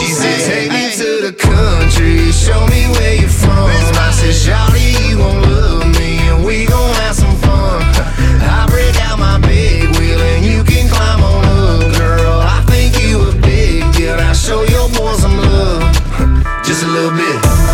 said, take me to the country, show me where you're from. I said, shawty, you gon' love me, and we gon' have some fun. I break out my big wheel, and you can climb on up, girl. I think you a big deal, I'll show your boy some love, just a little bit.